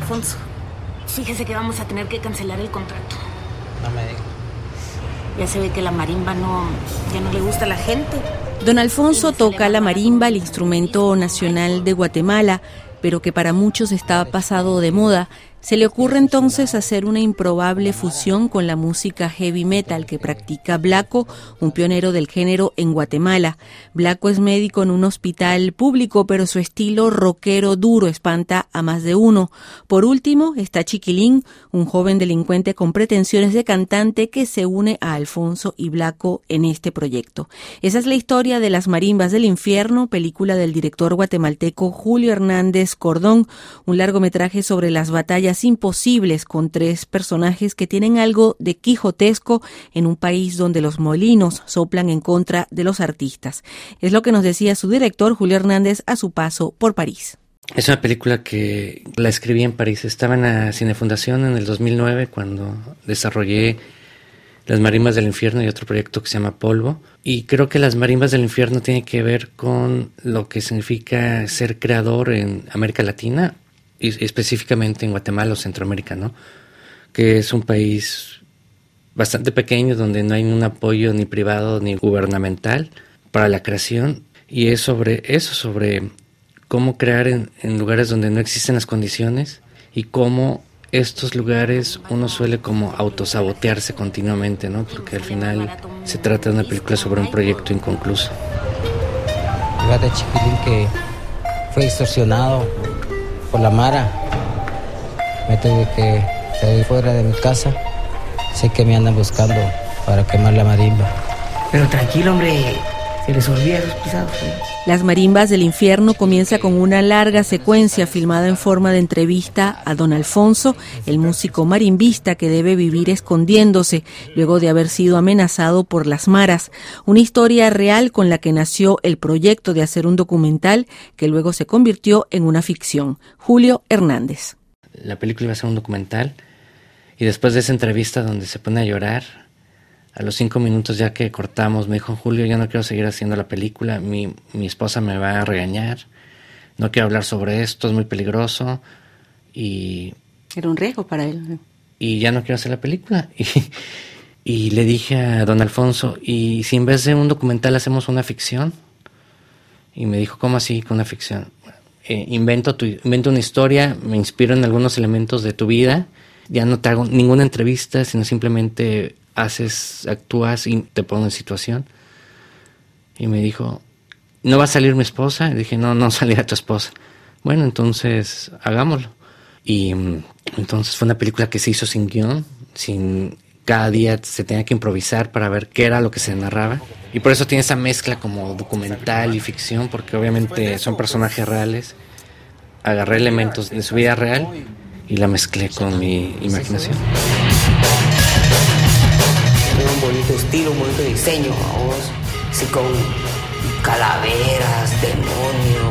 Alfonso, fíjese que vamos a tener que cancelar el contrato. No me digas. Ya se ve que la marimba ya no le gusta a la gente. Don Alfonso toca la marimba, el instrumento nacional de Guatemala, pero que para muchos está pasado de moda. Se le ocurre entonces hacer una improbable fusión con la música heavy metal que practica Blanco, un pionero del género en Guatemala. Blanco es médico en un hospital público, pero su estilo rockero duro espanta a más de uno. Por último está Chiquilín, un joven delincuente con pretensiones de cantante que se une a Alfonso y Blanco en este proyecto. Esa es la historia de Las Marimbas del Infierno, película del director guatemalteco Julio Hernández Cordón, un largometraje sobre las batallas imposibles con tres personajes que tienen algo de quijotesco en un país donde los molinos soplan en contra de los artistas. Es lo que nos decía su director Julio Hernández a su paso por París. Es una película que la escribí en París. Estaba en la Cinefundación en el 2009 cuando desarrollé Las Marimbas del Infierno y otro proyecto que se llama Polvo. Y creo que Las Marimbas del Infierno tiene que ver con lo que significa ser creador en América Latina, y específicamente en Guatemala o Centroamérica, ¿no? Que es un país bastante pequeño donde no hay un apoyo ni privado ni gubernamental para la creación, y es sobre eso, sobre cómo crear en lugares donde no existen las condiciones y cómo estos lugares uno suele como autosabotearse continuamente, ¿no? Porque al final se trata de una película sobre un proyecto inconcluso. Fíjate, Chiquilín, que fue extorsionado por la Mara. Me tuve que salir fuera de mi casa. Sé que me andan buscando para quemar la marimba. Pero tranquilo, hombre, se les olvida esos pisados, ¿eh? Las Marimbas del Infierno comienza con una larga secuencia filmada en forma de entrevista a don Alfonso, el músico marimbista que debe vivir escondiéndose luego de haber sido amenazado por las maras. Una historia real con la que nació el proyecto de hacer un documental que luego se convirtió en una ficción. Julio Hernández. La película iba a ser un documental y después de esa entrevista donde se pone a llorar, a los 5 minutos ya que cortamos, me dijo: Julio, yo no quiero seguir haciendo la película, mi esposa me va a regañar, no quiero hablar sobre esto, es muy peligroso. Y era un riesgo para él. Y ya no quiero hacer la película. Y le dije a don Alfonso: ¿y si en vez de un documental hacemos una ficción? Y me dijo: ¿cómo así con una ficción? Invento una historia, me inspiro en algunos elementos de tu vida, ya no te hago ninguna entrevista, sino simplemente actúas y te pongo en situación. Y me dijo: ¿no va a salir mi esposa? Y dije: no salirá tu esposa. Bueno, entonces hagámoslo. Y entonces fue una película que se hizo sin guión, cada día se tenía que improvisar para ver qué era lo que se narraba. Y por eso tiene esa mezcla como documental y ficción, porque obviamente son personajes reales. Agarré elementos de su vida real y la mezclé con mi imaginación. Un bonito estilo, un bonito diseño, vamos, así con calaveras, demonios.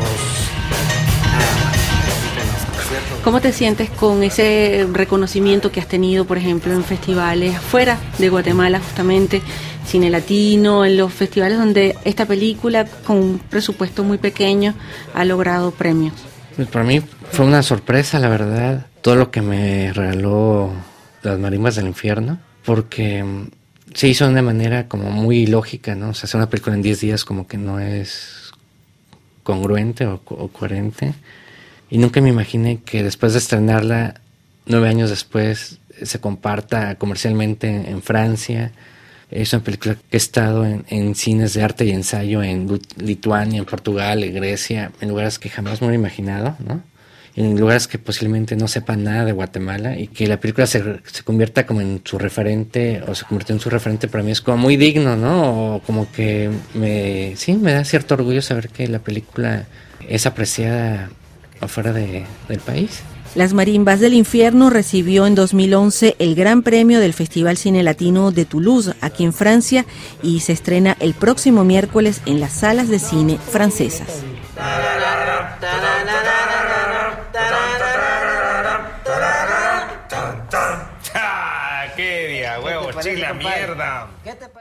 ¿Cómo te sientes con ese reconocimiento que has tenido, por ejemplo, en festivales afuera de Guatemala, justamente, Cine Latino, en los festivales donde esta película, con un presupuesto muy pequeño, ha logrado premios? Pues para mí fue una sorpresa, la verdad, todo lo que me regaló Las Marimbas del Infierno, porque se hizo de una manera como muy lógica, ¿no? O sea, hacer una película en 10 días como que no es congruente o coherente. Y nunca me imaginé que después de estrenarla, 9 años después, se comparta comercialmente en Francia. Es una película que ha estado en cines de arte y ensayo en Lituania, en Portugal, en Grecia, en lugares que jamás me hubiera imaginado, ¿no? En lugares que posiblemente no sepan nada de Guatemala, y que la película se convierta como en su referente, o se convirtió en su referente, para mí es como muy digno, ¿no? O como que me da cierto orgullo saber que la película es apreciada afuera del país. Las Marimbas del Infierno recibió en 2011 el Gran Premio del Festival Cine Latino de Toulouse, aquí en Francia, y se estrena el próximo miércoles en las salas de cine francesas. ¡Qué día, huevo, chila, mierda!